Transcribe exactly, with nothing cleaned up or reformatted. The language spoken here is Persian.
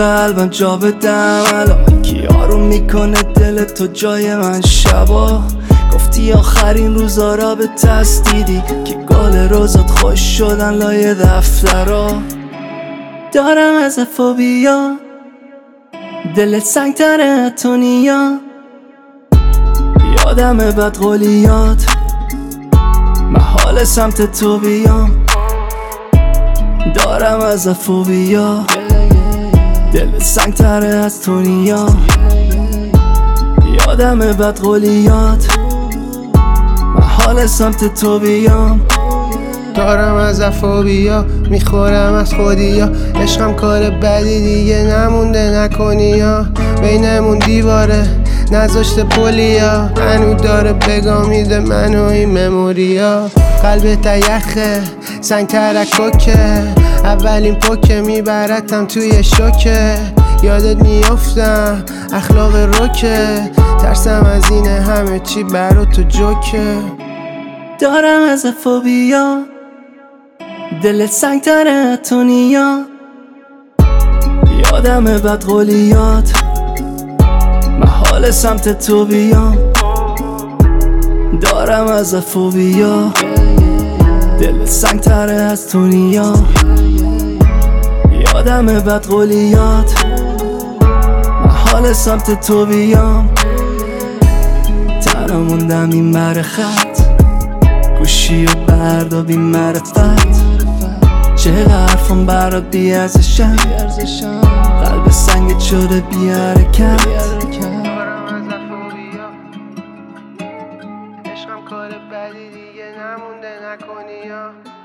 قلبم جا بدم الان کی آروم میکنه دل تو جای من شبا گفتی آخرین روزا را به دست دیدی که گل روزات خوش شدن لای دفترا دارم از فوبیا دلت سنگ تره تو نیا یادم بد قولیات محال سمت تو بیام دارم از فوبیا دلت سنگ تره از تو نیا یادم بد قولیات محال سمت تو بیام دارم از فوبیا میخورم از خودیا عشقم کار بدی دیگه نمونده نکنی یا بینمون دیواره نذاشته پولیا هنو داره بگا میده منو این مموریا قلبت یخه سنگ ترکوکه اولین پوکه میبرتم توی شوکه یادت میافتم اخلاق روکه ترسم از اینه همه چی برا تو جوکه دارم از فوبیا دلت سنگ تره تو نیا یادم بد قولیات محال سمت تو بیام دارم از فوبیا دلت سنگ تره از تو نیا یادم بد قولیات محال سمت تو بیام تنها موندم این بر خط گوشی و بردا بی معرفت چه حرفم برات بی ارزشم قلب سنگت شده بی حرکت دارم از فوبیا عشقم کار بدی دیگه نمونده نکنی یا